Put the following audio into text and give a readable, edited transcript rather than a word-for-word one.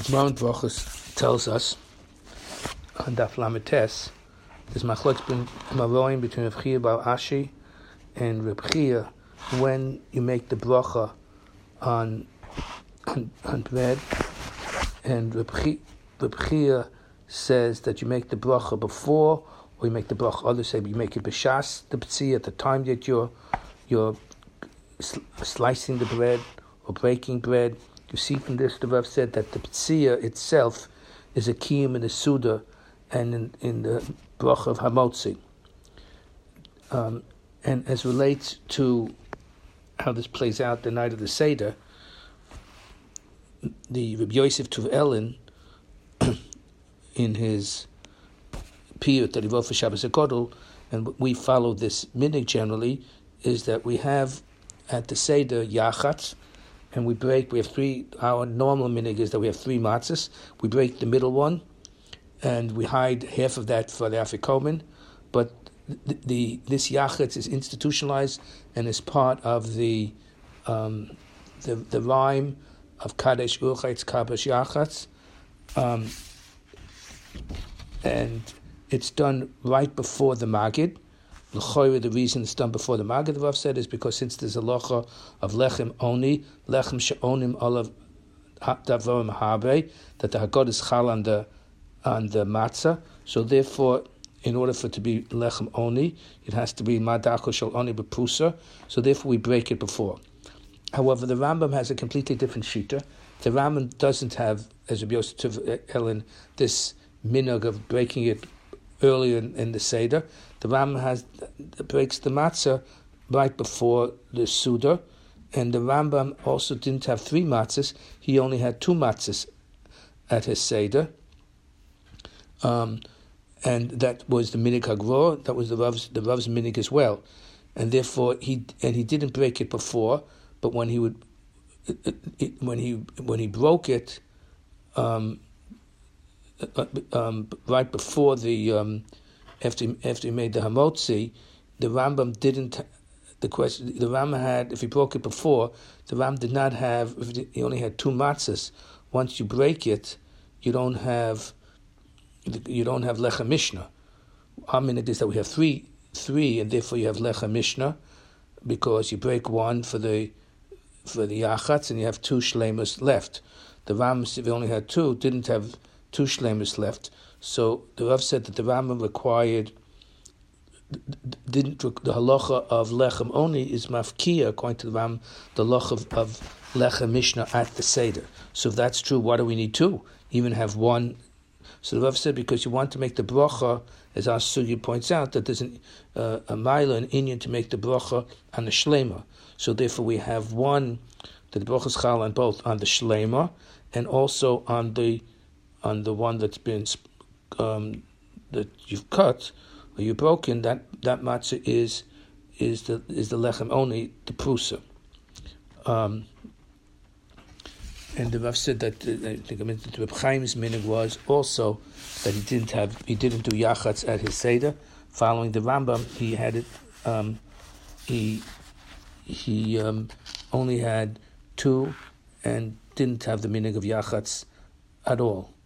Gemara in Brachos tells us on Daf Lamed Tes, there's machlokes maroim between Reb Chia Bar Ashi and Reb Chia when you make the bracha on bread, and Reb Chia says that you make the bracha before, or you make the bracha. Others say you make it b'shas the p'tzia, at the time that you're slicing the bread or breaking bread. You see from this, the Rav said that the p'tzia itself is a kiyum in the Suda and in the bracha of Hamotzi. And as relates to how this plays out the night of the Seder, the Rabbi Yosef Tuv Elin, in his piyut that he wrote for Shabbos HaKodol, and we follow this minhag generally, is that we have at the Seder yachatz, and we have three. Our normal minhag is that we have three matzahs. We break the middle one, and we hide half of that for the afikomen. But this yachatz is institutionalized and is part of the rhyme of Kadesh Urchaitz Kabash Yachatz, and it's done right before the Magid. The reason it's done before the Magid, the Rav said, is because since there's a locha of lechem oni, lechem she'onim olav davorim habe, that the Haggadah is chal on the matzah. So therefore, in order for it to be lechem oni, it has to be madako shel oni b'prusa. So therefore, we break it before. However, the Rambam has a completely different shita. The Rambam doesn't have, as Rabbi Yosef Elin, this minhag of breaking it earlier in the Seder. The Rambam breaks the matzah right before the Suda, and the Rambam also didn't have three matzahs. He only had two matzahs at his Seder, and that was the minhag hagror. That was the Rav's minhag as well, and therefore he didn't break it before. But when he broke it, right before the after he made the hamotzi, the Rambam didn't. The Rambam had, if he broke it before, the Rambam did not have. He only had two matzahs. Once you break it, you don't have lecha mishnah. Our minute is that we have three, and therefore you have lecha mishnah, because you break one for the yachatz, and you have two shleimus left. The Rambam, if he only had two, didn't have two shleimus left. So the Rav said that the Rambam the halacha of lechem oni is mafkia, according to the Rambam, the halacha of lechem mishnah at the Seder. So if that's true, why do we need two? Even have one. So the Rav said, because you want to make the bracha, as our Sugi points out, that there's a mila, an inyan to make the bracha on the shlema. So therefore we have one, that the bracha is chal on both, on the shlema and also on the one that's been that you've cut or you've broken. That matzah is the lechem only, the prusa. And the Rav said that I think the Reb Chaim's minhag was also that he didn't do yachatz at his Seder. Following the Rambam, he had it. He only had two and didn't have the minhag of yachatz at all.